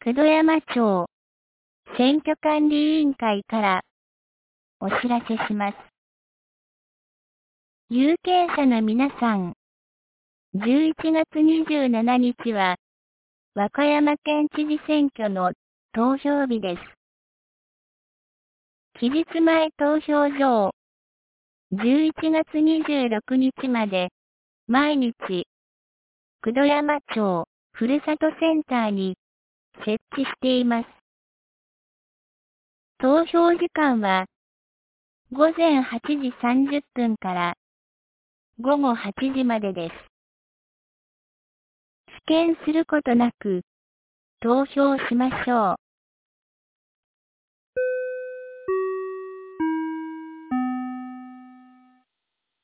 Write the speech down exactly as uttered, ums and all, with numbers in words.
九度山町選挙管理委員会からお知らせします。有権者の皆さん、じゅういちがつにじゅうしちにちは和歌山県知事選挙の投票日です。期日前投票所をじゅういちがつにじゅうろくにちまで毎日九度山町ふるさとセンターに設置しています。投票時間はごぜんはちじさんじゅっぷんからごごはちじまでです。棄権することなく投票しましょう。